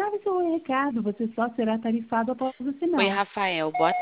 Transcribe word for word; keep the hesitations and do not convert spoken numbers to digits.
grave seu recado, você só será tarifado após o Oi, sinal. Rafael, boa